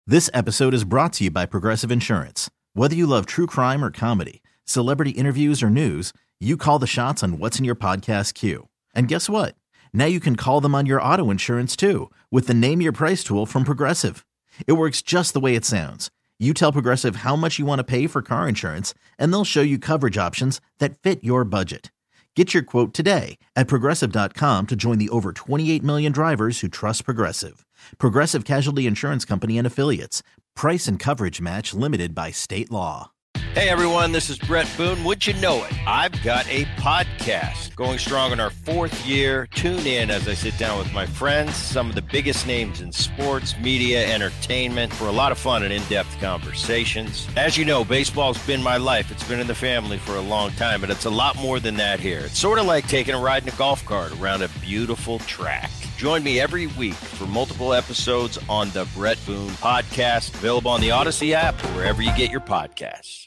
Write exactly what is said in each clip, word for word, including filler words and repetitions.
This episode is brought to you by Progressive Insurance. Whether you love true crime or comedy, celebrity interviews or news, you call the shots on what's in your podcast queue. And guess what? Now you can call them on your auto insurance too with the Name Your Price tool from Progressive. It works just the way it sounds. You tell Progressive how much you want to pay for car insurance, and they'll show you coverage options that fit your budget. Get your quote today at Progressive dot com to join the over twenty-eight million drivers who trust Progressive. Progressive Casualty Insurance Company and Affiliates. Price and coverage match limited by state law. Hey everyone, this is Brett Boone. Would you know it? I've got a podcast going strong in our fourth year. Tune in as I sit down with my friends, some of the biggest names in sports, media, entertainment, for a lot of fun and in-depth conversations. As you know, baseball's been my life. It's been in the family for a long time, but it's a lot more than that here. It's sort of like taking a ride in a golf cart around a beautiful track. Join me every week for multiple episodes on the Brett Boone Podcast, available on the Odyssey app or wherever you get your podcasts.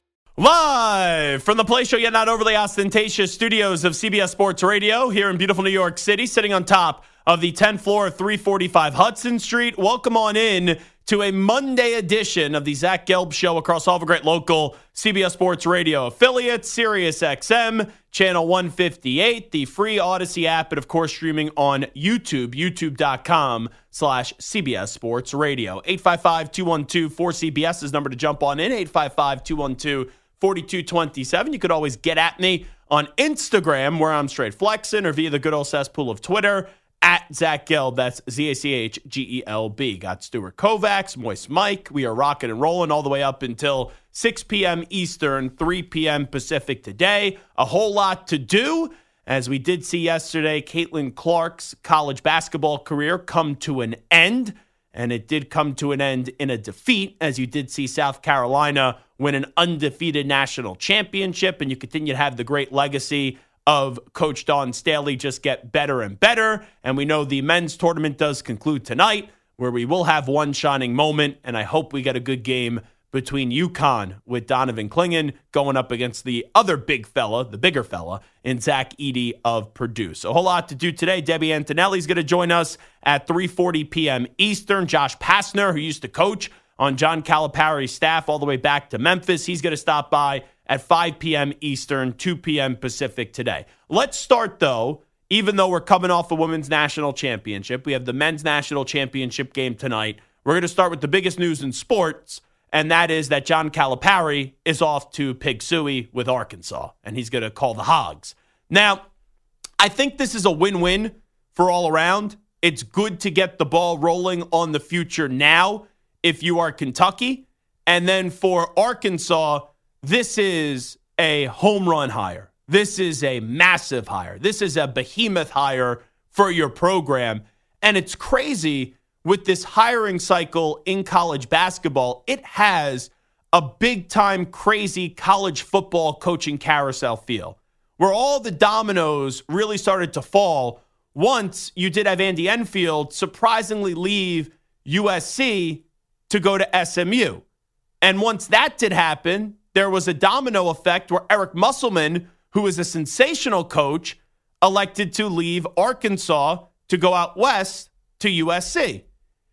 Live from the Play Show, yet not overly ostentatious studios of C B S Sports Radio here in beautiful New York City, sitting on top of the tenth floor of three forty-five Hudson Street. Welcome on in to a Monday edition of the Zach Gelb Show across all the great local C B S Sports Radio affiliates, Sirius X M, Channel one fifty-eight, the free Odyssey app, and of course streaming on YouTube, youtube.com slash CBS Sports Radio. eight five five, two one two, four C B S is number to jump on in, eight five five, two one two, four two two seven. You could always get at me on Instagram, where I'm straight flexing, or via the good old cesspool of Twitter, at Zach Gelb. That's Z A C H G E L B. Got Stuart Kovacs, Moist Mike. We are rocking and rolling all the way up until six p.m. Eastern, three p.m. Pacific today. A whole lot to do. As we did see yesterday, Caitlin Clark's college basketball career come to an end. And it did come to an end in a defeat, as you did see South Carolina win an undefeated national championship. And you continue to have the great legacy of Coach Dawn Staley just get better and better. And we know the men's tournament does conclude tonight, where we will have one shining moment. And I hope we get a good game between UConn with Donovan Clingan going up against the other big fella, the bigger fella, in Zach Edey of Purdue. So a whole lot to do today. Debbie Antonelli's going to join us at three forty p.m. Eastern. Josh Pastner, who used to coach on John Calipari's staff all the way back to Memphis, he's going to stop by at five p.m. Eastern, two p.m. Pacific today. Let's start, though, even though we're coming off a women's national championship. We have the men's national championship game tonight. We're going to start with the biggest news in sports, and that is that John Calipari is off to Pig Suey with Arkansas, and he's going to call the Hogs. Now, I think this is a win-win for all around. It's good to get the ball rolling on the future now if you are Kentucky. And then for Arkansas, this is a home run hire. This is a massive hire. This is a behemoth hire for your program. And it's crazy with this hiring cycle in college basketball. It has a big-time crazy college football coaching carousel feel, where all the dominoes really started to fall once you did have Andy Enfield surprisingly leave U S C to go to S M U. And once that did happen, there was a domino effect where Eric Musselman, who is a sensational coach, elected to leave Arkansas to go out west to U S C.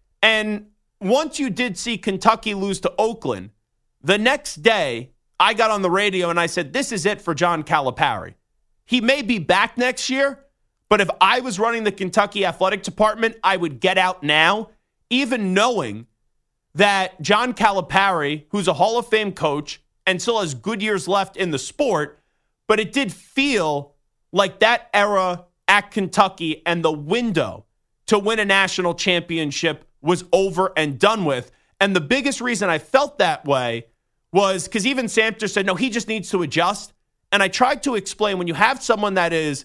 And once you did see Kentucky lose to Oakland, the next day I got on the radio and I said, this is it for John Calipari. He may be back next year, but if I was running the Kentucky athletic department, I would get out now, even knowing that John Calipari, who's a Hall of Fame coach and still has good years left in the sport, but it did feel like that era at Kentucky and the window to win a national championship was over and done with. And the biggest reason I felt that way was because even Samter said, no, he just needs to adjust. And I tried to explain, when you have someone that is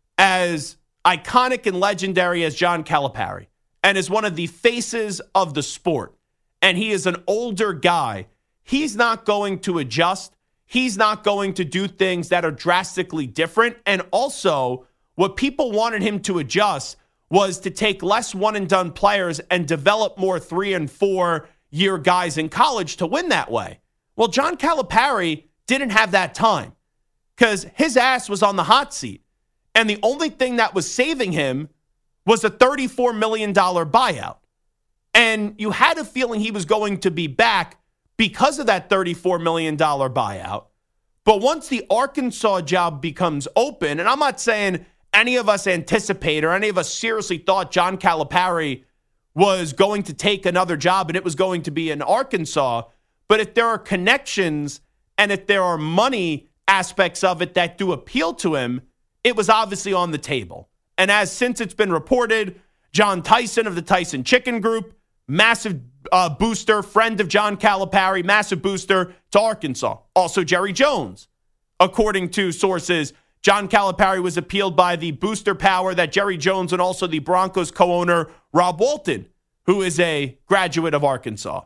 as iconic and legendary as John Calipari and is one of the faces of the sport, and he is an older guy, he's not going to adjust. He's not going to do things that are drastically different. And also, what people wanted him to adjust was to take less one-and-done players and develop more three- and four-year guys in college to win that way. Well, John Calipari didn't have that time because his ass was on the hot seat. And the only thing that was saving him was a thirty-four million dollars buyout. And you had a feeling he was going to be back because of that thirty-four million dollars buyout. But once the Arkansas job becomes open, and I'm not saying any of us anticipate or any of us seriously thought John Calipari was going to take another job and it was going to be in Arkansas, but if there are connections and if there are money aspects of it that do appeal to him, it was obviously on the table. And as since it's been reported, John Tyson of the Tyson Chicken Group, massive uh, booster, friend of John Calipari, massive booster to Arkansas. Also Jerry Jones. According to sources, John Calipari was appealed by the booster power that Jerry Jones and also the Broncos co-owner Rob Walton, who is a graduate of Arkansas.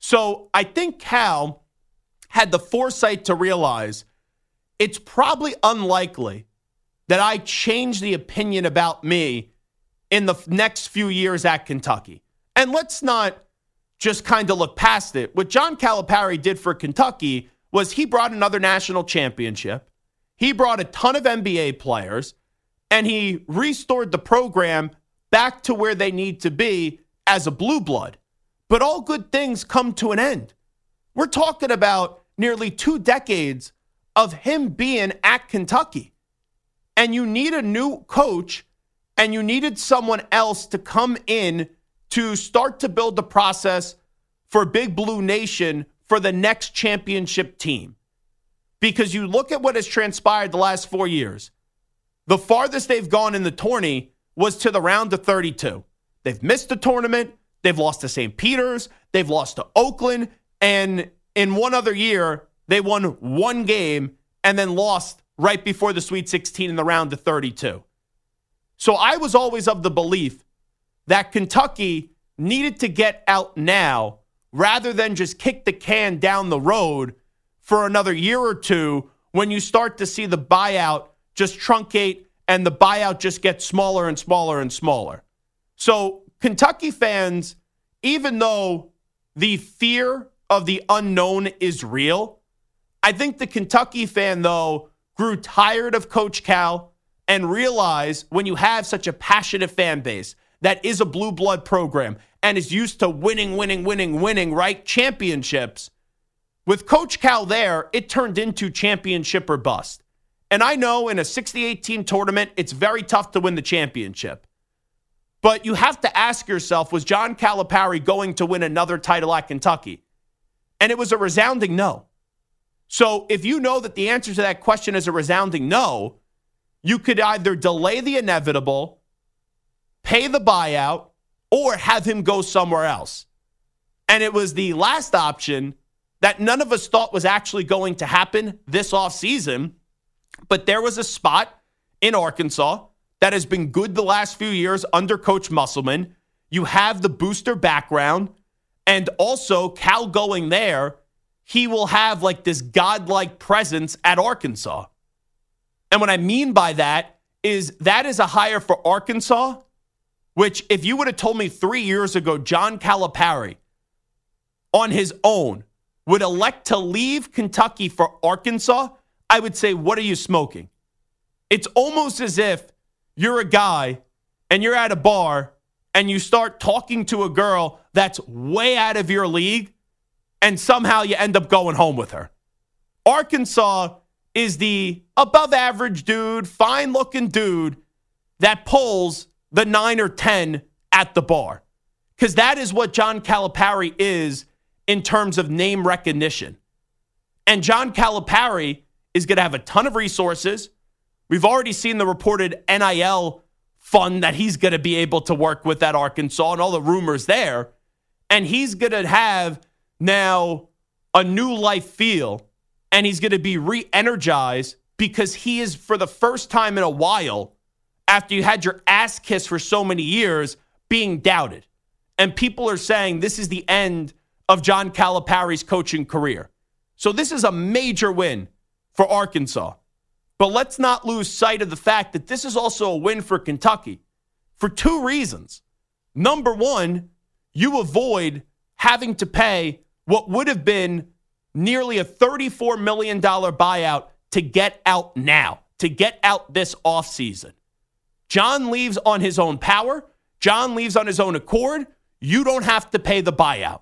So I think Cal had the foresight to realize it's probably unlikely that I change the opinion about me in the next few years at Kentucky. And let's not just kind of look past it. What John Calipari did for Kentucky was he brought another national championship. He brought a ton of N B A players, and he restored the program back to where they need to be as a blue blood. But all good things come to an end. We're talking about nearly two decades of him being at Kentucky. And you need a new coach, and you needed someone else to come in to start to build the process for Big Blue Nation for the next championship team. Because you look at what has transpired the last four years. The farthest they've gone in the tourney was to the round of thirty-two. They've missed the tournament. They've lost to Saint Peter's. They've lost to Oakland. And in one other year, they won one game and then lost right before the Sweet sixteen in the round of thirty-two. So I was always of the belief that Kentucky needed to get out now rather than just kick the can down the road for another year or two when you start to see the buyout just truncate and the buyout just gets smaller and smaller and smaller. So Kentucky fans, even though the fear of the unknown is real, I think the Kentucky fan, though, grew tired of Coach Cal and realized when you have such a passionate fan base that is a blue blood program and is used to winning, winning, winning, winning, right? Championships. With Coach Cal there, it turned into championship or bust. And I know in a sixty-eight team tournament, it's very tough to win the championship. But you have to ask yourself, was John Calipari going to win another title at Kentucky? And it was a resounding no. So if you know that the answer to that question is a resounding no, you could either delay the inevitable, pay the buyout, or have him go somewhere else. And it was the last option that none of us thought was actually going to happen this offseason. But there was a spot in Arkansas that has been good the last few years under Coach Musselman. You have the booster background, and also Cal going there, he will have like this godlike presence at Arkansas. And what I mean by that is that is a hire for Arkansas, which if you would have told me three years ago, John Calipari on his own would elect to leave Kentucky for Arkansas, I would say, what are you smoking? It's almost as if you're a guy and you're at a bar and you start talking to a girl that's way out of your league and somehow you end up going home with her. Arkansas is the above average dude, fine looking dude that pulls the nine or ten at the bar. Because that is what John Calipari is in terms of name recognition. And John Calipari is going to have a ton of resources. We've already seen the reported N I L fund that he's going to be able to work with at Arkansas and all the rumors there. And he's going to have now a new life feel, and he's going to be re-energized because he is, for the first time in a while, after you had your ass kissed for so many years, being doubted. And people are saying this is the end of John Calipari's coaching career. So this is a major win for Arkansas. But let's not lose sight of the fact that this is also a win for Kentucky for two reasons. Number one, you avoid having to pay what would have been nearly a thirty-four million dollars buyout to get out now, to get out this offseason. John leaves on his own power. John leaves on his own accord. you don't have to pay the buyout.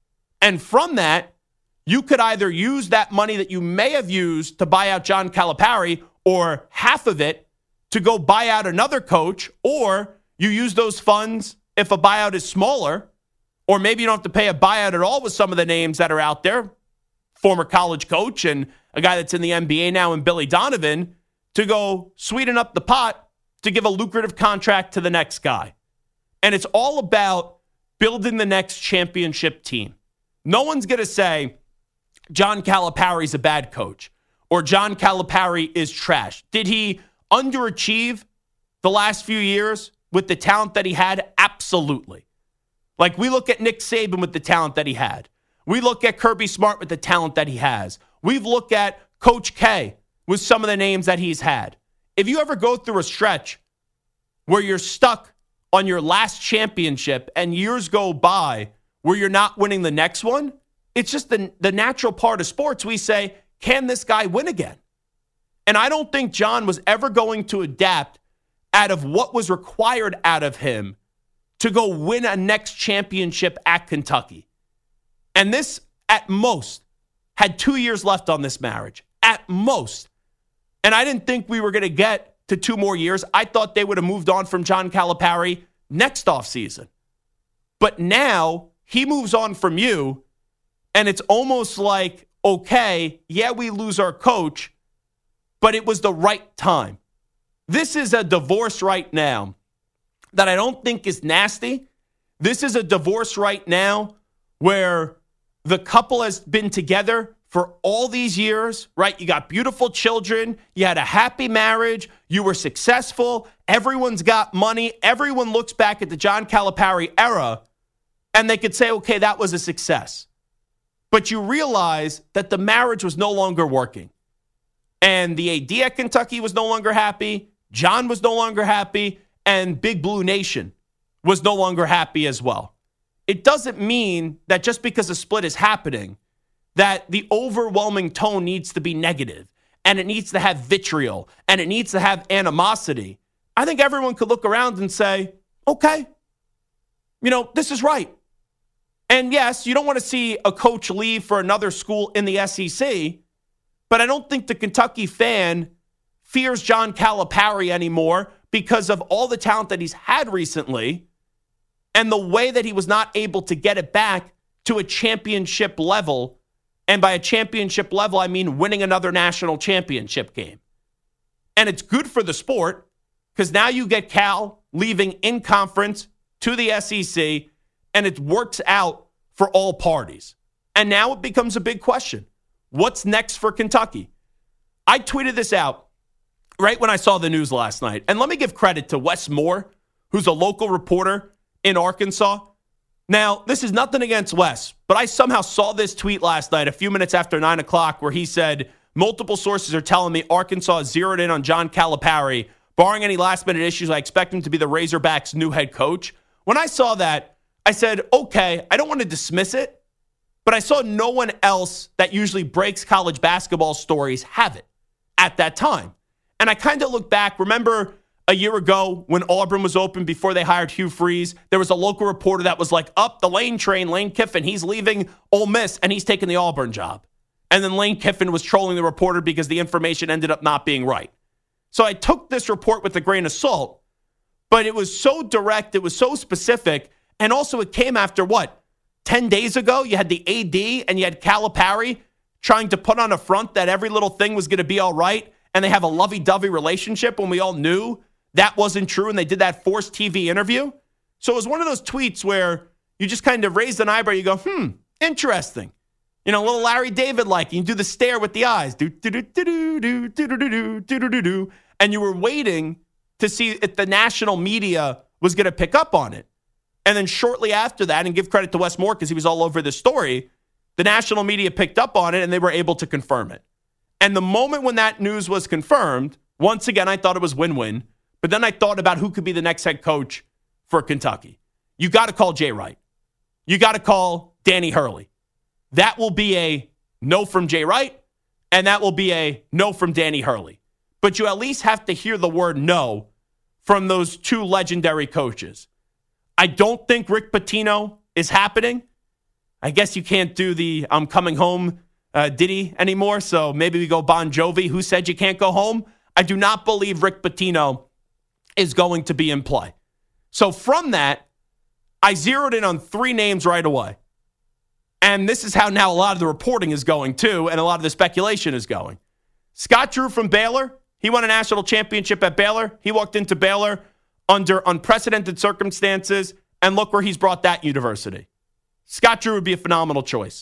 And from that, you could either use that money that you may have used to buy out John Calipari or half of it to go buy out another coach, or you use those funds if a buyout is smaller, or maybe you don't have to pay a buyout at all with some of the names that are out there, former college coach and a guy that's in the N B A now and Billy Donovan, to go sweeten up the pot to give a lucrative contract to the next guy. And it's all about building the next championship team. No one's going to say John Calipari's a bad coach or John Calipari is trash. Did he underachieve the last few years with the talent that he had? Absolutely. Like, we look at Nick Saban with the talent that he had. We look at Kirby Smart with the talent that he has. We've looked at Coach K with some of the names that he's had. If you ever go through a stretch where you're stuck on your last championship and years go by where you're not winning the next one, it's just the, the natural part of sports. We say, can this guy win again? And I don't think John was ever going to adapt out of what was required out of him to go win a next championship at Kentucky. And this, at most, had two years left on this marriage. At most. And I didn't think we were going to get to two more years. I thought they would have moved on from John Calipari next offseason. But now he moves on from you, and it's almost like, okay, yeah, we lose our coach, but it was the right time. This is a divorce right now that I don't think is nasty. This is a divorce right now where the couple has been together for all these years, right? You got beautiful children. You had a happy marriage. You were successful. Everyone's got money. Everyone looks back at the John Calipari era and they could say, okay, that was a success. But you realize that the marriage was no longer working. And the A D at Kentucky was no longer happy. John was no longer happy. And Big Blue Nation was no longer happy as well. It doesn't mean that just because a split is happening, that the overwhelming tone needs to be negative, and it needs to have vitriol, and it needs to have animosity. I think everyone could look around and say, okay, you know, this is right. And yes, you don't want to see a coach leave for another school in the S E C, but I don't think the Kentucky fan fears John Calipari anymore because of all the talent that he's had recently and the way that he was not able to get it back to a championship level. And by a championship level, I mean winning another national championship game. And it's good for the sport because now you get Cal leaving in conference to the S E C, and it works out for all parties. And now it becomes a big question. What's next for Kentucky? I tweeted this out right when I saw the news last night. And let me give credit to Wes Moore, who's a local reporter in Arkansas. Now, this is nothing against Wes, but I somehow saw this tweet last night, a few minutes after nine o'clock, where he said, multiple sources are telling me Arkansas is zeroed in on John Calipari. Barring any last-minute issues, I expect him to be the Razorbacks' new head coach. When I saw that, I said, okay, I don't want to dismiss it, but I saw no one else that usually breaks college basketball stories have it at that time. And I kind of look back, remember a year ago when Auburn was open before they hired Hugh Freeze, there was a local reporter that was like, up the Lane train, Lane Kiffin, he's leaving Ole Miss and he's taking the Auburn job. And then Lane Kiffin was trolling the reporter because the information ended up not being right. So I took this report with a grain of salt, but it was so direct, it was so specific, and also it came after what? ten days ago, you had the A D and you had Calipari trying to put on a front that every little thing was going to be all right, and they have a lovey-dovey relationship when we all knew that wasn't true, and they did that forced T V interview. So it was one of those tweets where you just kind of raised an eyebrow, you go, hmm, interesting. You know, a little Larry David-like. You do the stare with the eyes. Do, do, do, do, do, do, do, do, do, do, do, do. And you were waiting to see if the national media was going to pick up on it. And then shortly after that, and give credit to Wes Moore because he was all over this story, the national media picked up on it and they were able to confirm it. And the moment when that news was confirmed, once again, I thought it was win-win. But then I thought about who could be the next head coach for Kentucky. You got to call Jay Wright. You got to call Danny Hurley. That will be a no from Jay Wright, and that will be a no from Danny Hurley. But you at least have to hear the word no from those two legendary coaches. I don't think Rick Pitino is happening. I guess you can't do the I'm coming home uh, ditty anymore, so maybe we go Bon Jovi. Who said you can't go home? I do not believe Rick Pitino is going to be in play. So from that, I zeroed in on three names right away. And this is how now a lot of the reporting is going too, and a lot of the speculation is going. Scott Drew from Baylor, he won a national championship at Baylor. He walked into Baylor under unprecedented circumstances, and look where he's brought that university. Scott Drew would be a phenomenal choice.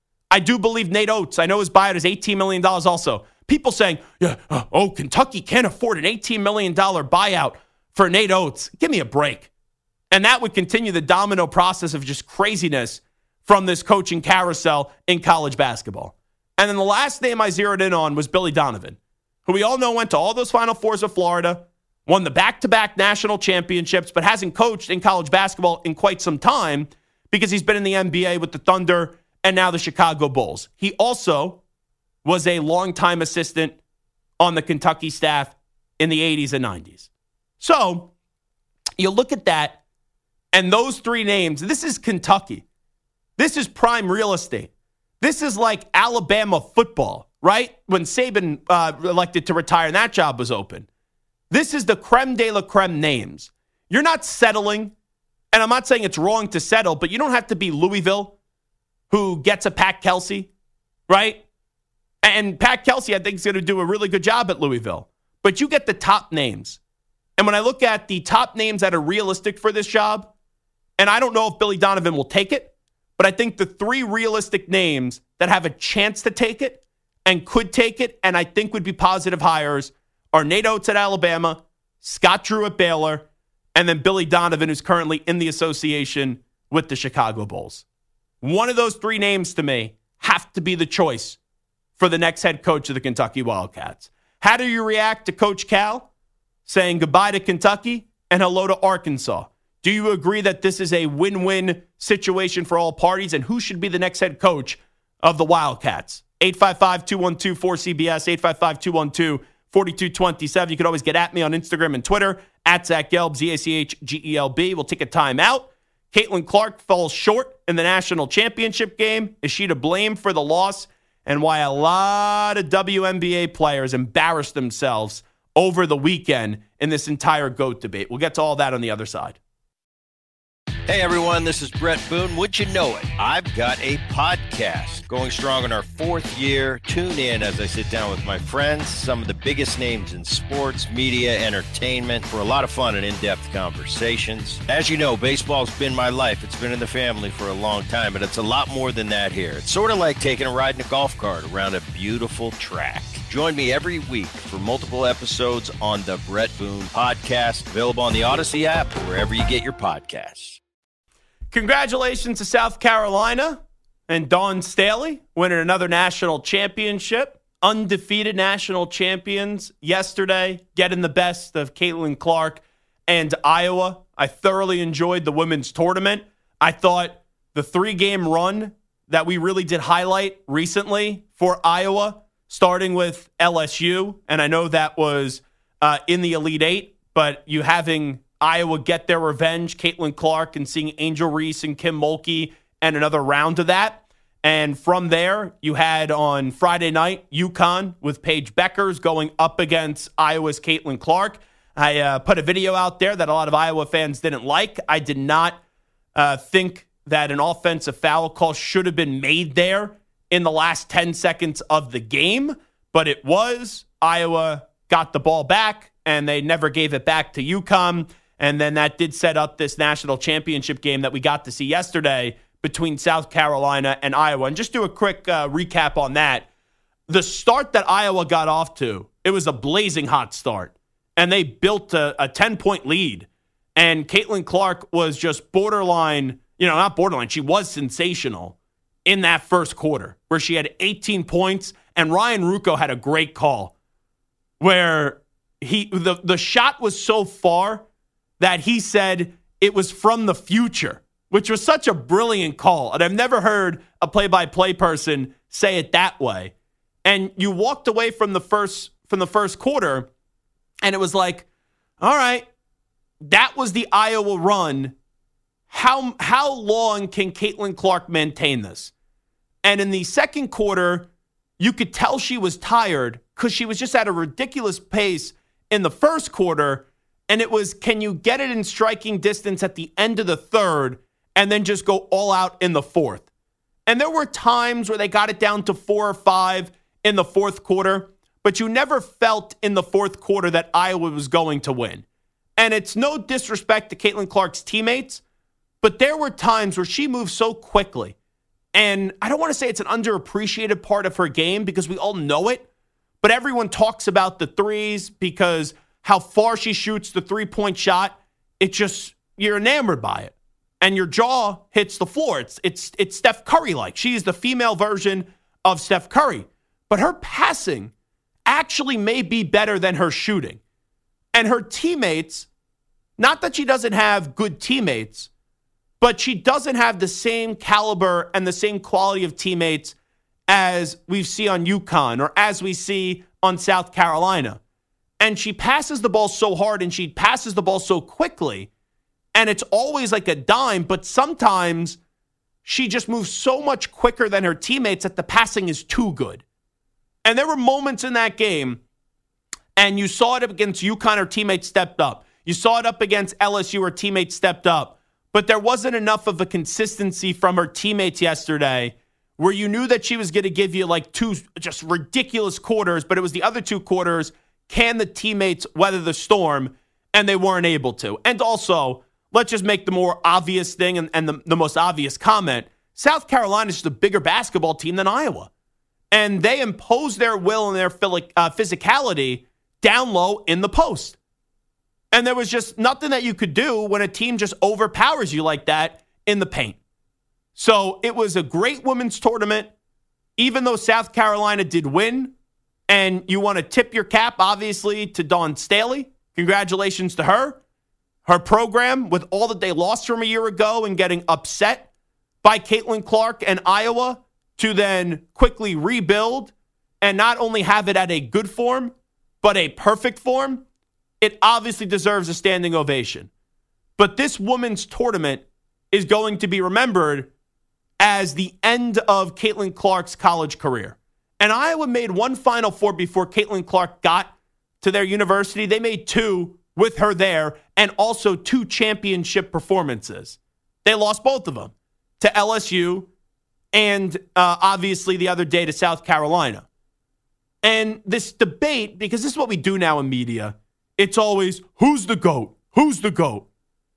I do believe Nate Oates. I know his buyout is eighteen million dollars also. People saying, yeah, uh, oh, Kentucky can't afford an eighteen million dollars buyout for Nate Oates. Give me a break. And that would continue the domino process of just craziness from this coaching carousel in college basketball. And then the last name I zeroed in on was Billy Donovan, who we all know went to all those Final Fours of Florida, won the back-to-back national championships, but hasn't coached in college basketball in quite some time because he's been in the N B A with the Thunder and now the Chicago Bulls. He also was a longtime assistant on the Kentucky staff in the eighties and nineties. So you look at that, and those three names, this is Kentucky. This is prime real estate. This is like Alabama football, right? When Saban uh, elected to retire and that job was open. This is the creme de la creme names. You're not settling, and I'm not saying it's wrong to settle, but you don't have to be Louisville, who gets a Pat Kelsey, right? And Pat Kelsey, I think, is going to do a really good job at Louisville. But you get the top names. And when I look at the top names that are realistic for this job, and I don't know if Billy Donovan will take it, but I think the three realistic names that have a chance to take it and could take it and I think would be positive hires are Nate Oates at Alabama, Scott Drew at Baylor, and then Billy Donovan, who's currently in the association with the Chicago Bulls. One of those three names to me have to be the choice for the next head coach of the Kentucky Wildcats. How do you react to Coach Cal saying goodbye to Kentucky and hello to Arkansas? Do you agree that this is a win-win situation for all parties? And who should be the next head coach of the Wildcats? eight five five, two one two, four C B S, eight five five, two one two, four two two seven. You can always get at me on Instagram and Twitter, at Zach Gelb, Z A C H G E L B. We'll take a timeout. Caitlin Clark falls short in the national championship game. Is she to blame for the loss? And why a lot of W N B A players embarrassed themselves over the weekend in this entire GOAT debate. We'll get to all that on the other side. Hey everyone, this is Brett Boone. Would you know it? I've got a podcast going strong in our fourth year. Tune in as I sit down with my friends, some of the biggest names in sports, media, entertainment, for a lot of fun and in-depth conversations. As you know, baseball's been my life. It's been in the family for a long time, but it's a lot more than that here. It's sort of like taking a ride in a golf cart around a beautiful track. Join me every week for multiple episodes on the Brett Boone Podcast, available on the Odyssey app or wherever you get your podcasts. Congratulations to South Carolina and Dawn Staley winning another national championship. Undefeated national champions yesterday, getting the best of Caitlin Clark and Iowa. I thoroughly enjoyed the women's tournament. I thought the three-game run that we really did highlight recently for Iowa, starting with L S U, and I know that was uh, in the Elite Eight, but you having Iowa get their revenge, Caitlin Clark, and seeing Angel Reese and Kim Mulkey and another round of that. And from there, you had on Friday night, UConn with Paige Beckers going up against Iowa's Caitlin Clark. I uh, put a video out there that a lot of Iowa fans didn't like. I did not uh, think that an offensive foul call should have been made there in the last ten seconds of the game, but it was. Iowa got the ball back, and they never gave it back to UConn. And then that did set up this national championship game that we got to see yesterday between South Carolina and Iowa. And just do a quick uh, recap on that. The start that Iowa got off to, it was a blazing hot start. And they built a, a ten-point lead. And Caitlin Clark was just borderline, you know, not borderline, she was sensational in that first quarter where she had eighteen points. And Ryan Ruocco had a great call where he the, the shot was so far that he said it was from the future, which was such a brilliant call. And I've never heard a play-by-play person say it that way. And you walked away from the first from the first quarter, and it was like, all right, that was the Iowa run how, how long can Caitlin Clark maintain this? And in the second quarter, you could tell she was tired because she was just at a ridiculous pace in the first quarter. And it was, can you get it in striking distance at the end of the third and then just go all out in the fourth? And there were times where they got it down to four or five in the fourth quarter, but you never felt in the fourth quarter that Iowa was going to win. And it's no disrespect to Caitlin Clark's teammates, but there were times where she moved so quickly. And I don't want to say it's an underappreciated part of her game because we all know it, but everyone talks about the threes because how far she shoots the three-point shot. It just, you're enamored by it. And your jaw hits the floor. It's it's it's Steph Curry-like. She's the female version of Steph Curry. But her passing actually may be better than her shooting. And her teammates, not that she doesn't have good teammates, but she doesn't have the same caliber and the same quality of teammates as we see on UConn or as we see on South Carolina. And she passes the ball so hard and she passes the ball so quickly. And it's always like a dime, but sometimes she just moves so much quicker than her teammates that the passing is too good. And there were moments in that game, and you saw it up against UConn, her teammates stepped up. You saw it up against L S U, her teammates stepped up. But there wasn't enough of a consistency from her teammates yesterday where you knew that she was going to give you like two just ridiculous quarters, but it was the other two quarters, can the teammates weather the storm? And they weren't able to. And also, let's just make the more obvious thing and, and the, the most obvious comment. South Carolina is just a bigger basketball team than Iowa. And they impose their will and their uh, physicality down low in the post. And there was just nothing that you could do when a team just overpowers you like that in the paint. So it was a great women's tournament, even though South Carolina did win. And you want to tip your cap, obviously, to Dawn Staley. Congratulations to her. Her program, with all that they lost from a year ago and getting upset by Caitlin Clark and Iowa, to then quickly rebuild and not only have it at a good form, but a perfect form, it obviously deserves a standing ovation. But this women's tournament is going to be remembered as the end of Caitlin Clark's college career. And Iowa made one Final Four before Caitlin Clark got to their university. They made two with her there and also two championship performances. They lost both of them to L S U and uh, obviously the other day to South Carolina. And this debate, because this is what we do now in media, it's always, who's the GOAT? Who's the GOAT?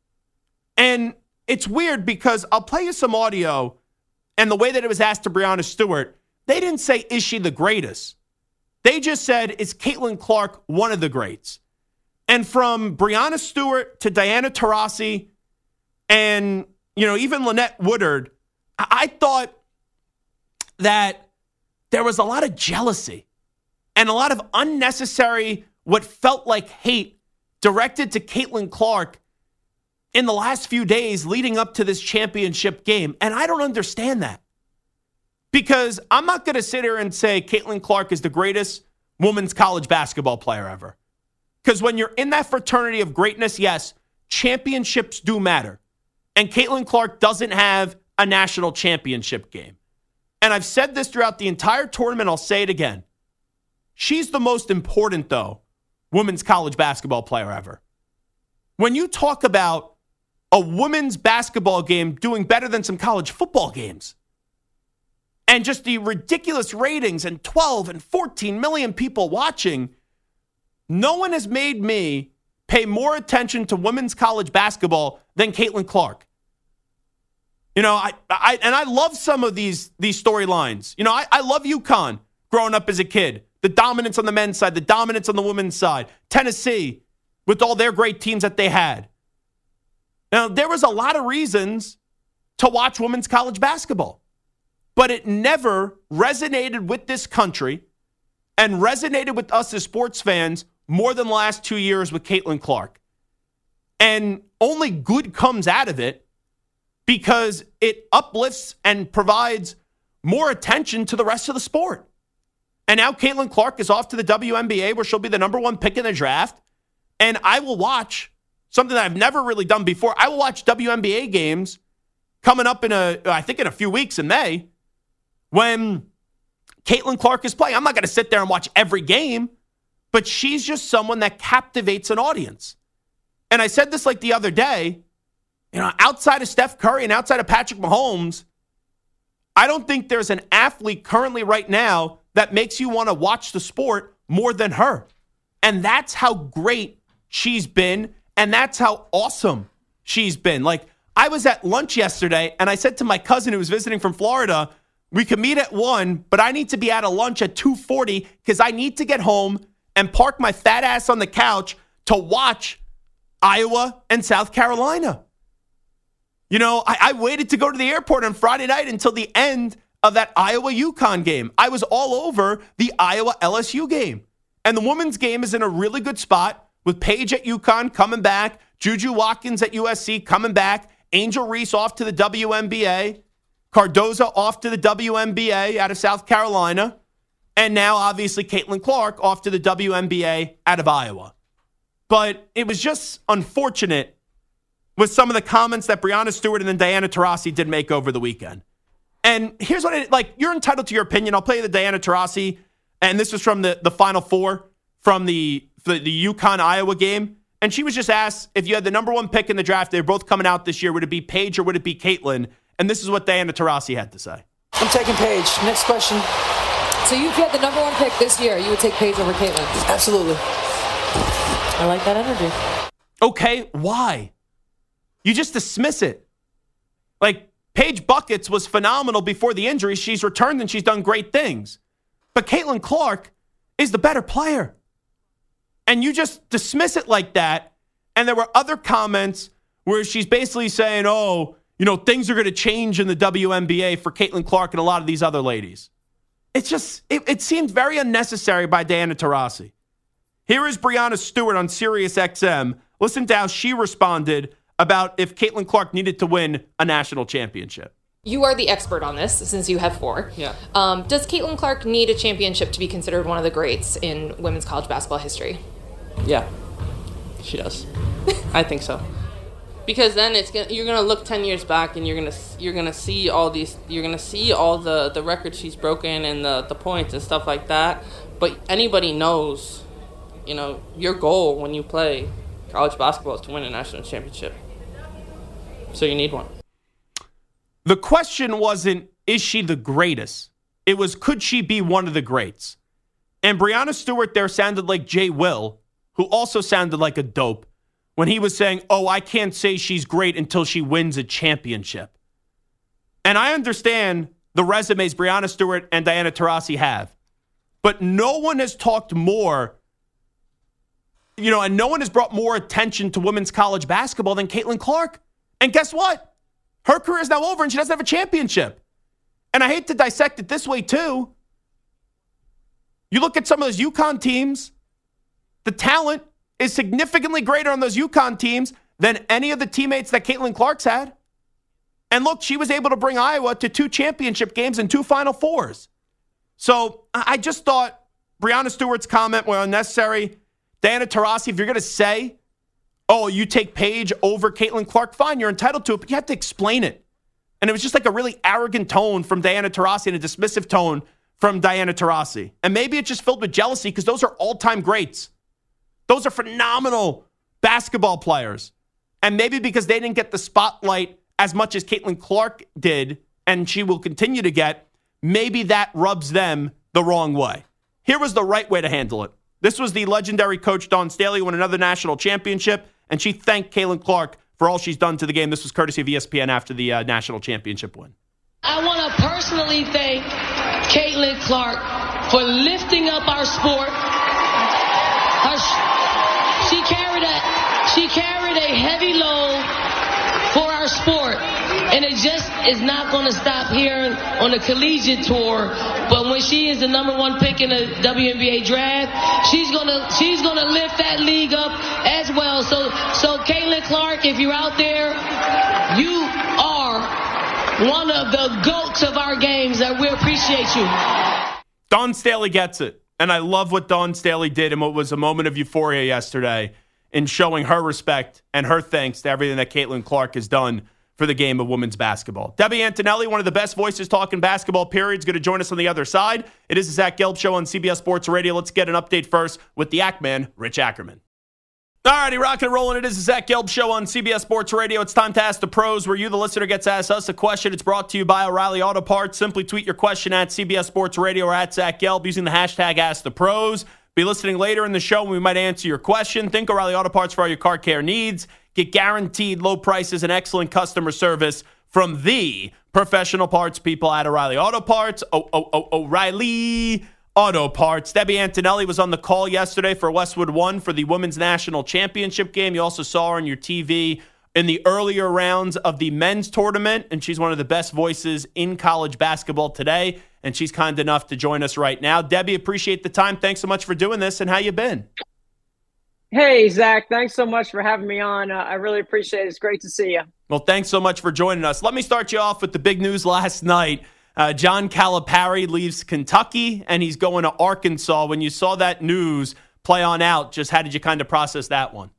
And it's weird because I'll play you some audio, and the way that it was asked to Breanna Stewart, they didn't say, is she the greatest? They just said, is Caitlin Clark one of the greats? And from Breanna Stewart to Diana Taurasi and, you know, even Lynette Woodard, I, I thought that there was a lot of jealousy and a lot of unnecessary, what felt like hate directed to Caitlin Clark in the last few days leading up to this championship game. And I don't understand that. Because I'm not going to sit here and say Caitlin Clark is the greatest women's college basketball player ever. Because when you're in that fraternity of greatness, yes, championships do matter. And Caitlin Clark doesn't have a national championship game. And I've said this throughout the entire tournament. I'll say it again. She's the most important, though, women's college basketball player ever. When you talk about a women's basketball game doing better than some college football games, and just the ridiculous ratings and twelve and fourteen million people watching, no one has made me pay more attention to women's college basketball than Caitlin Clark. You know, I, I and I love some of these, these storylines. You know, I, I love UConn growing up as a kid. The dominance on the men's side, the dominance on the women's side. Tennessee, with all their great teams that they had. Now, there was a lot of reasons to watch women's college basketball. But it never resonated with this country and resonated with us as sports fans more than the last two years with Caitlin Clark. And only good comes out of it because it uplifts and provides more attention to the rest of the sport. And now Caitlin Clark is off to the W N B A where she'll be the number one pick in the draft. And I will watch something that I've never really done before. I will watch W N B A games coming up in a, I think in a few weeks in May, when Caitlin Clark is playing. I'm not going to sit there and watch every game, but she's just someone that captivates an audience. And I said this like the other day, you know, outside of Steph Curry and outside of Patrick Mahomes, I don't think there's an athlete currently right now that makes you want to watch the sport more than her. And that's how great she's been, and that's how awesome she's been. Like, I was at lunch yesterday, and I said to my cousin who was visiting from Florida, we could meet at one, but I need to be out of lunch at two forty because I need to get home and park my fat ass on the couch to watch Iowa and South Carolina. You know, I, I waited to go to the airport on Friday night until the end of that Iowa-UConn game. I was all over the Iowa-L S U game. And the women's game is in a really good spot with Paige at UConn coming back, Juju Watkins at U S C coming back, Angel Reese off to the W N B A, Cardoza off to the W N B A out of South Carolina, and now obviously Caitlin Clark off to the W N B A out of Iowa. But it was just unfortunate with some of the comments that Breanna Stewart and then Diana Taurasi did make over the weekend. And here's what I, like, you're entitled to your opinion. I'll play you the Diana Taurasi, and this was from the, the Final Four from the, the, the UConn-Iowa game. And she was just asked, if you had the number one pick in the draft, they're both coming out this year, would it be Paige or would it be Caitlin? And this is what Diana Taurasi had to say. I'm taking Paige. Next question. So if you had the number one pick this year, you would take Paige over Caitlin? Absolutely. I like that energy. Okay, why? You just dismiss it. Like, Paige Buckets was phenomenal before the injury. She's returned and she's done great things. But Caitlin Clark is the better player. And you just dismiss it like that. And there were other comments where she's basically saying, oh, you know, things are going to change in the W N B A for Caitlin Clark and a lot of these other ladies. It's just, it, it seemed very unnecessary by Diana Taurasi. Here is Breanna Stewart on Sirius X M. Listen to how she responded about if Caitlin Clark needed to win a national championship. You are the expert on this since you have four. Yeah. Um, does Caitlin Clark need a championship to be considered one of the greats in women's college basketball history? Yeah, she does. I think so. Because then it's gonna, you're gonna look ten years back and you're gonna you're gonna see all these you're gonna see all the, the records she's broken and the, the points and stuff like that. But anybody knows, you know, your goal when you play college basketball is to win a national championship. So you need one. The question wasn't, is she the greatest? It was, could she be one of the greats? And Breanna Stewart there sounded like Jay Will, who also sounded like a dope, when he was saying, oh, I can't say she's great until she wins a championship. And I understand the resumes Breanna Stewart and Diana Taurasi have, but no one has talked more, you know, and no one has brought more attention to women's college basketball than Caitlin Clark. And guess what? Her career is now over and she doesn't have a championship. And I hate to dissect it this way too. You look at some of those UConn teams, the talent is significantly greater on those UConn teams than any of the teammates that Caitlin Clark's had. And look, she was able to bring Iowa to two championship games and two Final Fours. So I just thought Breanna Stewart's comment was unnecessary. Diana Taurasi, if you're going to say, oh, you take Paige over Caitlin Clark, fine, you're entitled to it, but you have to explain it. And it was just like a really arrogant tone from Diana Taurasi and a dismissive tone from Diana Taurasi. And maybe it's just filled with jealousy because those are all-time greats. Those are phenomenal basketball players. And maybe because they didn't get the spotlight as much as Caitlin Clark did, and she will continue to get, maybe that rubs them the wrong way. Here was the right way to handle it. This was the legendary coach Dawn Staley who won another national championship, and she thanked Caitlin Clark for all she's done to the game. This was courtesy of E S P N after the uh, national championship win. I want to personally thank Caitlin Clark for lifting up our sport. Her, she carried a she carried a heavy load for our sport, and it just is not going to stop here on the collegiate tour. But when she is the number one pick in the W N B A draft, she's gonna she's gonna lift that league up as well. So so Caitlin Clark, if you're out there, you are one of the GOATs of our games, and we appreciate you. Dawn Staley gets it. And I love what Dawn Staley did and what was a moment of euphoria yesterday in showing her respect and her thanks to everything that Caitlin Clark has done for the game of women's basketball. Debbie Antonelli, one of the best voices talking basketball, period, is going to join us on the other side. It is the Zach Gelb Show on C B S Sports Radio. Let's get an update first with the Ackman, Rich Ackerman. All righty, rocking and rolling. It is the Zach Gelb Show on C B S Sports Radio. It's time to ask the pros, where you, the listener, gets to ask us a question. It's brought to you by O'Reilly Auto Parts. Simply tweet your question at C B S Sports Radio or at Zach Gelb using the hashtag Ask the Pros. Be listening later in the show and we might answer your question. Think O'Reilly Auto Parts for all your car care needs. Get guaranteed low prices and excellent customer service from the professional parts people at O'Reilly Auto Parts. Oh, oh, oh, O'Reilly Auto Parts. Debbie Antonelli was on the call yesterday for Westwood One for the Women's National Championship game. You also saw her on your T V in the earlier rounds of the men's tournament, and she's one of the best voices in college basketball today, and she's kind enough to join us right now. Debbie, appreciate the time. Thanks so much for doing this, and how you been? Hey, Zach, thanks so much for having me on. Uh, I really appreciate it. It's great to see you. Well, thanks so much for joining us. Let me start you off with the big news last night. Uh, John Calipari leaves Kentucky, and he's going to Arkansas. When you saw that news play on out, just how did you kind of process that one?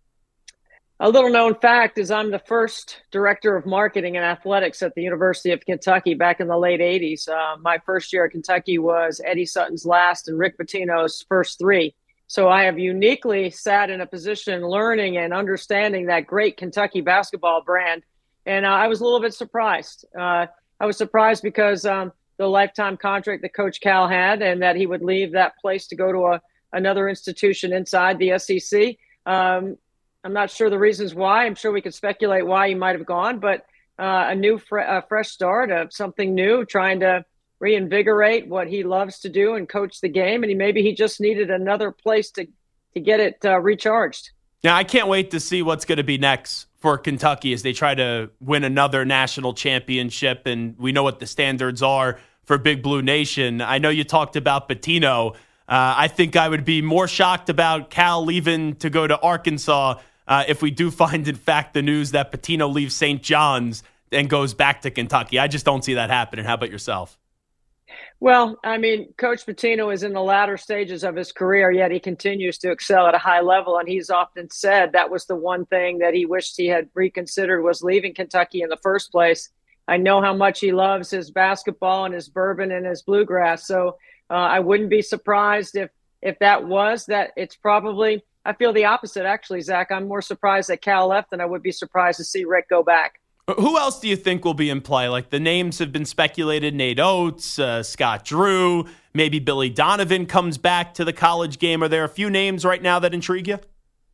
A little known fact is I'm the first director of marketing and athletics at the University of Kentucky back in the late eighties. Uh, my first year at Kentucky was Eddie Sutton's last and Rick Pitino's first three. So I have uniquely sat in a position learning and understanding that great Kentucky basketball brand. And uh, I was a little bit surprised. Uh, I was surprised because um, the lifetime contract that Coach Cal had and that he would leave that place to go to a, another institution inside the S E C. Um, I'm not sure the reasons why. I'm sure we could speculate why he might have gone, but uh, a new fre- a fresh start of something new, trying to reinvigorate what he loves to do and coach the game. And he maybe he just needed another place to, to get it uh, recharged. Now, I can't wait to see what's going to be next for Kentucky as they try to win another national championship. And we know what the standards are for Big Blue Nation. I know you talked about Pitino. Uh, I think I would be more shocked about Cal leaving to go to Arkansas uh, if we do find, in fact, the news that Pitino leaves Saint John's and goes back to Kentucky. I just don't see that happening. How about yourself? Well, I mean, Coach Pitino is in the latter stages of his career, yet he continues to excel at a high level. And he's often said that was the one thing that he wished he had reconsidered was leaving Kentucky in the first place. I know how much he loves his basketball and his bourbon and his bluegrass. So uh, I wouldn't be surprised if if that was that. It's probably, I feel the opposite, actually, Zach. I'm more surprised that Cal left than I would be surprised to see Rick go back. Who else do you think will be in play? Like the names have been speculated, Nate Oates, uh, Scott Drew, maybe Billy Donovan comes back to the college game. Are there a few names right now that intrigue you?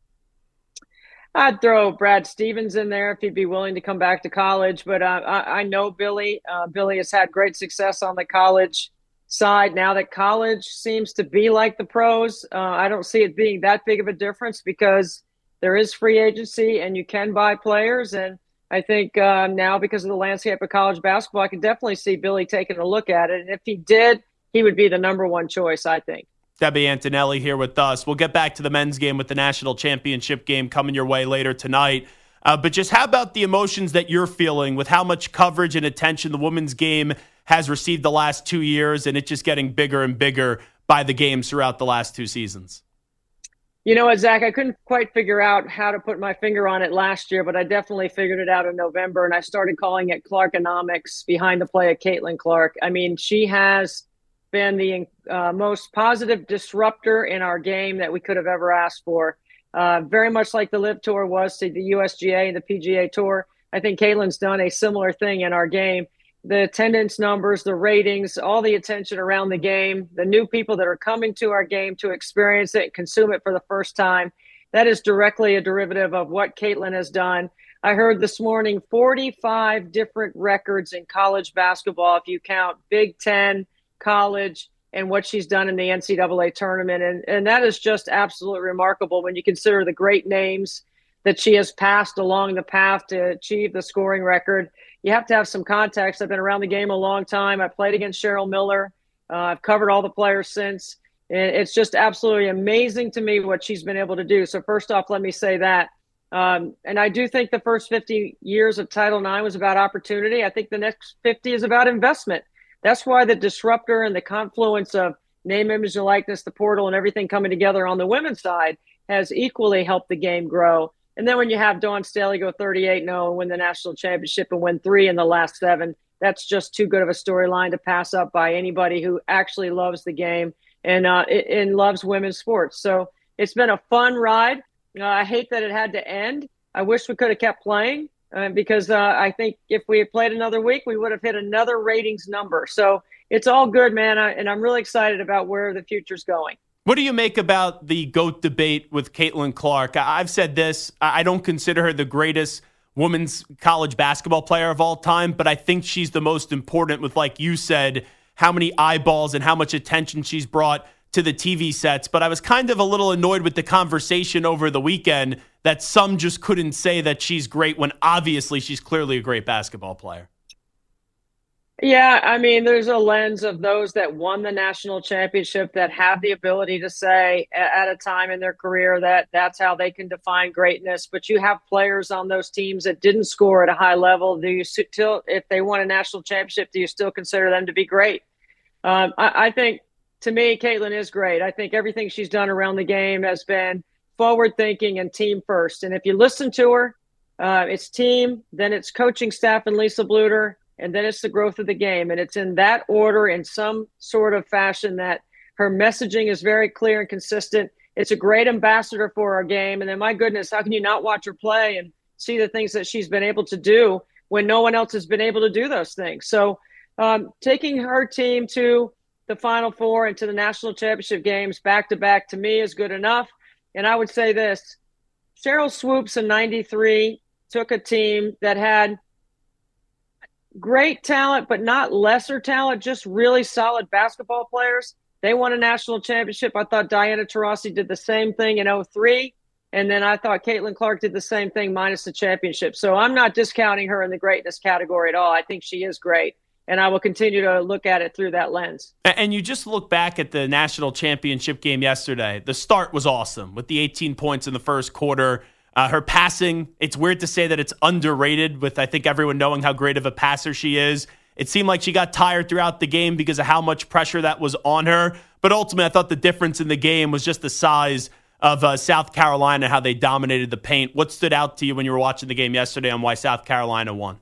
I'd throw Brad Stevens in there if he'd be willing to come back to college. But uh, I, I know Billy. Uh, Billy has had great success on the college side. Now that college seems to be like the pros, uh, I don't see it being that big of a difference because there is free agency and you can buy players. And I think uh, now because of the landscape of college basketball, I can definitely see Billy taking a look at it. And if he did, he would be the number one choice, I think. Debbie Antonelli here with us. We'll get back to the men's game with the national championship game coming your way later tonight. Uh, but just how about the emotions that you're feeling with how much coverage and attention the women's game has received the last two years and it just getting bigger and bigger by the games throughout the last two seasons? You know what, Zach, I couldn't quite figure out how to put my finger on it last year, but I definitely figured it out in November, and I started calling it Clarkonomics, behind the play of Caitlin Clark. I mean, she has been the uh, most positive disruptor in our game that we could have ever asked for. Uh, very much like the Live Tour was to the U S G A and the P G A Tour. I think Caitlin's done a similar thing in our game. The attendance numbers, the ratings, all the attention around the game, the new people that are coming to our game to experience it, consume it for the first time. That is directly a derivative of what Caitlin has done. I heard this morning forty-five different records in college basketball, if you count Big Ten, college, and what she's done in the N C double A tournament. And, and that is just absolutely remarkable when you consider the great names that she has passed along the path to achieve the scoring record. You have to have some context. I've been around the game a long time. I played against Cheryl Miller. Uh, I've covered all the players since. And it's just absolutely amazing to me what she's been able to do. So first off, let me say that. Um, and I do think the first fifty years of Title nine was about opportunity. I think the next fifty is about investment. That's why the disruptor and the confluence of name, image, and likeness, the portal, and everything coming together on the women's side has equally helped the game grow. And then when you have Dawn Staley go thirty-eight and oh and win the national championship and win three in the last seven, that's just too good of a storyline to pass up by anybody who actually loves the game and uh, and loves women's sports. So it's been a fun ride. Uh, I hate that it had to end. I wish we could have kept playing uh, because uh, I think if we had played another week, we would have hit another ratings number. So it's all good, man, I, and I'm really excited about where the future's going. What do you make about the GOAT debate with Caitlin Clark? I've said this. I don't consider her the greatest women's college basketball player of all time, but I think she's the most important with, like you said, how many eyeballs and how much attention she's brought to the T V sets. But I was kind of a little annoyed with the conversation over the weekend that some just couldn't say that she's great when obviously she's clearly a great basketball player. Yeah, I mean, there's a lens of those that won the national championship that have the ability to say at a time in their career that that's how they can define greatness. But you have players on those teams that didn't score at a high level. Do you still, if they won a national championship, do you still consider them to be great? Um, I, I think, to me, Caitlin is great. I think everything she's done around the game has been forward-thinking and team first. And if you listen to her, uh, it's team, then it's coaching staff and Lisa Bluter, and then it's the growth of the game. And it's in that order in some sort of fashion that her messaging is very clear and consistent. It's a great ambassador for our game. And then, my goodness, how can you not watch her play and see the things that she's been able to do when no one else has been able to do those things? So um, taking her team to the Final Four and to the national championship games back-to-back, to me, is good enough. And I would say this, Cheryl Swoops in ninety-three took a team that had great talent, but not lesser talent, just really solid basketball players. They won a national championship. I thought Diana Taurasi did the same thing in oh three. And then I thought Caitlin Clark did the same thing minus the championship. So I'm not discounting her in the greatness category at all. I think she is great. And I will continue to look at it through that lens. And you just look back at the national championship game yesterday. The start was awesome with the eighteen points in the first quarter. Uh, her passing, it's weird to say that it's underrated with, I think, everyone knowing how great of a passer she is. It seemed like she got tired throughout the game because of how much pressure that was on her. But ultimately, I thought the difference in the game was just the size of uh, South Carolina, how they dominated the paint. What stood out to you when you were watching the game yesterday on why South Carolina won?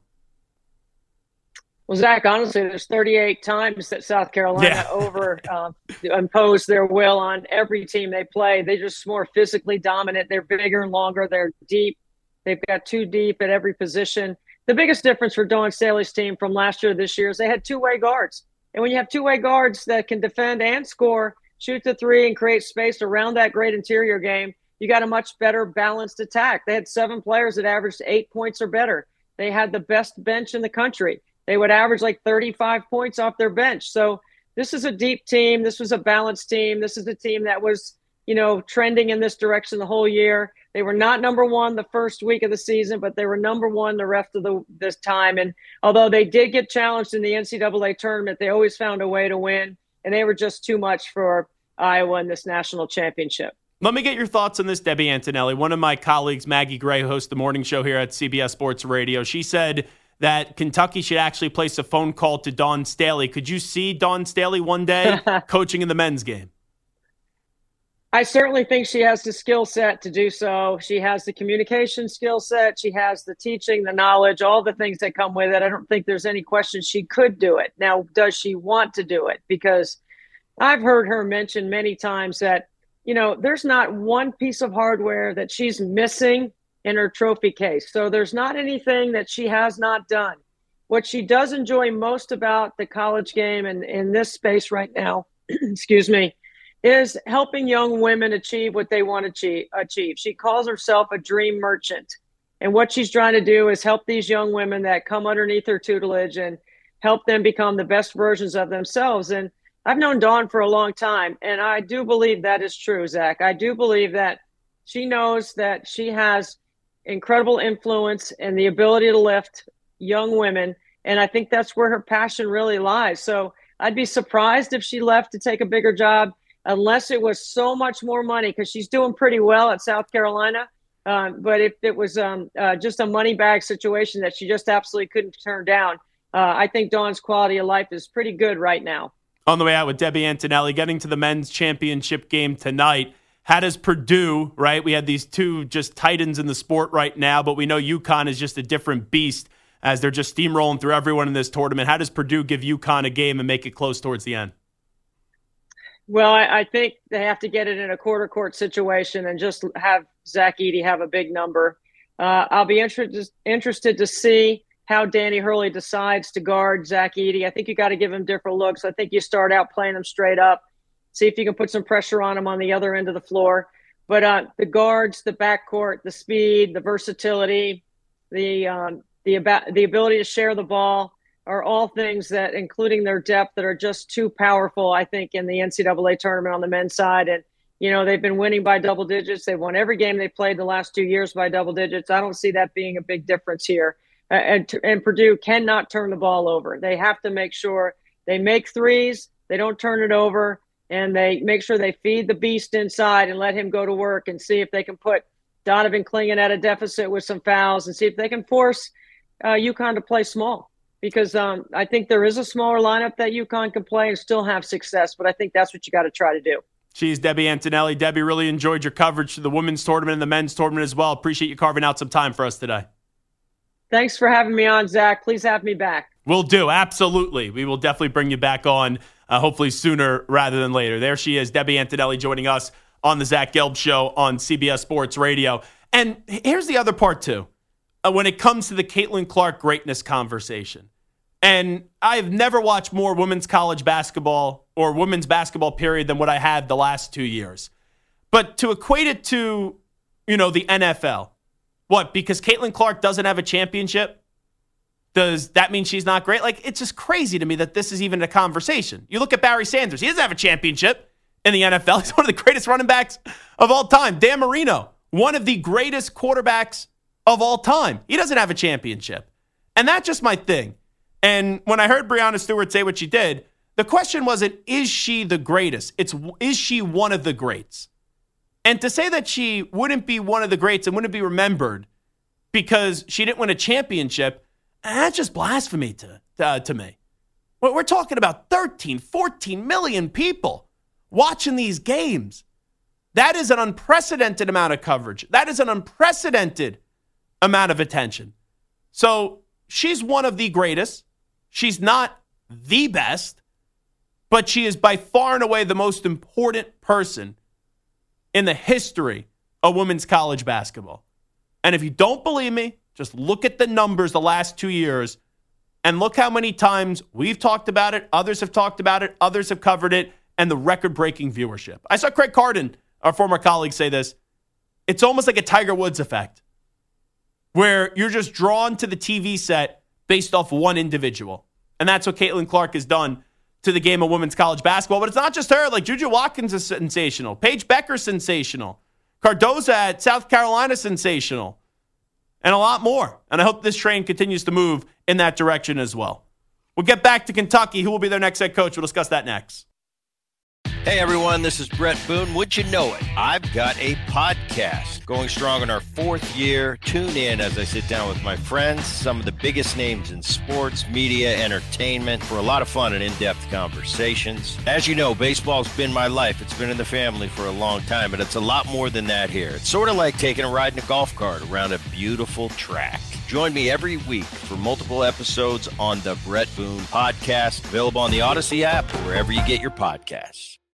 Well, Zach, honestly, there's thirty-eight times that South Carolina yeah. over uh, imposed their will on every team they play. They're just more physically dominant. They're bigger and longer. They're deep. They've got two deep at every position. The biggest difference for Dawn Staley's team from last year to this year is they had two-way guards. And when you have two-way guards that can defend and score, shoot the three, and create space around that great interior game, you got a much better balanced attack. They had seven players that averaged eight points or better. They had the best bench in the country. They would average like thirty-five points off their bench. So this is a deep team. This was a balanced team. This is a team that was, you know, trending in this direction the whole year. They were not number one the first week of the season, but they were number one the rest of the this time. And although they did get challenged in the N C double A tournament, they always found a way to win. And they were just too much for Iowa in this national championship. Let me get your thoughts on this, Debbie Antonelli. One of my colleagues, Maggie Gray, who hosts the morning show here at C B S Sports Radio, she said that Kentucky should actually place a phone call to Dawn Staley. Could you see Dawn Staley one day coaching in the men's game? I certainly think she has the skill set to do so. She has the communication skill set. She has the teaching, the knowledge, all the things that come with it. I don't think there's any question she could do it. Now, does she want to do it? Because I've heard her mention many times that, you know, there's not one piece of hardware that she's missing in her trophy case. So there's not anything that she has not done. What she does enjoy most about the college game and in this space right now, excuse me, is helping young women achieve what they want to achieve. She calls herself a dream merchant. And what she's trying to do is help these young women that come underneath her tutelage and help them become the best versions of themselves. And I've known Dawn for a long time, and I do believe that is true, Zach. I do believe that she knows that she has incredible influence and the ability to lift young women. And I think that's where her passion really lies. So I'd be surprised if she left to take a bigger job unless it was so much more money, because she's doing pretty well at South Carolina. Um, but if it was um, uh, just a money bag situation that she just absolutely couldn't turn down, uh, I think Dawn's quality of life is pretty good right now. On the way out with Debbie Antonelli, getting to the men's championship game tonight. how does Purdue, right? We had these two just titans in the sport right now, but we know UConn is just a different beast as they're just steamrolling through everyone in this tournament. How does Purdue give UConn a game and make it close towards the end? Well, I, I think they have to get it in a quarter court situation and just have Zach Edey have a big number. Uh, I'll be interested interested to see how Danny Hurley decides to guard Zach Edey. I think you got to give him different looks. I think you start out playing him straight up, see if you can put some pressure on him on the other end of the floor. But uh, the guards, the backcourt, the speed, the versatility, the um, the about the ability to share the ball are all things that, including their depth, that are just too powerful, I think, in the N C double A tournament on the men's side. And, you know, they've been winning by double digits. They've won every game they played the last two years by double digits. I don't see that being a big difference here. Uh, and, and Purdue cannot turn the ball over. They have to make sure they make threes, they don't turn it over, and they make sure they feed the beast inside and let him go to work and see if they can put Donovan Clingan at a deficit with some fouls and see if they can force uh, UConn to play small. Because um, I think there is a smaller lineup that UConn can play and still have success, but I think that's what you got to try to do. She's Debbie Antonelli. Debbie, really enjoyed your coverage to the women's tournament and the men's tournament as well. Appreciate you carving out some time for us today. Thanks for having me on, Zach. Please have me back. Will do. Absolutely. We will definitely bring you back on, uh, hopefully sooner rather than later. There she is, Debbie Antonelli, joining us on the Zach Gelb Show on C B S Sports Radio. And here's the other part, too. Uh, when it comes to the Caitlin Clark greatness conversation. And I've never watched more women's college basketball or women's basketball period than what I had the last two years. But to equate it to, you know, the N F L, what, because Caitlin Clark doesn't have a championship, does that mean she's not great? Like, it's just crazy to me that this is even a conversation. You look at Barry Sanders. He doesn't have a championship in the N F L. He's one of the greatest running backs of all time. Dan Marino, one of the greatest quarterbacks of all time. He doesn't have a championship. And that's just my thing. And when I heard Breanna Stewart say what she did, the question wasn't, is she the greatest? It's, is she one of the greats? And to say that she wouldn't be one of the greats and wouldn't be remembered because she didn't win a championship, that's just blasphemy to, uh, to me. We're talking about thirteen, fourteen million people watching these games. That is an unprecedented amount of coverage. That is an unprecedented amount of attention. So she's one of the greatest. She's not the best, but she is by far and away the most important person in the history of women's college basketball. And if you don't believe me, just look at the numbers the last two years and look how many times we've talked about it, others have talked about it, others have covered it, and the record-breaking viewership. I saw Craig Carden, our former colleague, say this. It's almost like a Tiger Woods effect, where you're just drawn to the T V set based off one individual. And that's what Caitlin Clark has done to the game of women's college basketball. But it's not just her. Like, Juju Watkins is sensational. Paige Becker, sensational. Cardoza at South Carolina, sensational. And a lot more. And I hope this train continues to move in that direction as well. We'll get back to Kentucky. Who will be their next head coach? We'll discuss that next. Hey everyone, this is Brett Boone. Would you know it? I've got a podcast going strong in our fourth year. Tune in as I sit down with my friends, some of the biggest names in sports, media, entertainment, for a lot of fun and in-depth conversations. As you know, baseball's been my life. It's been in the family for a long time, but it's a lot more than that here. It's sort of like taking a ride in a golf cart around a beautiful track. Join me every week for multiple episodes on the Brett Boone Podcast, available on the Odyssey app or wherever you get your podcasts.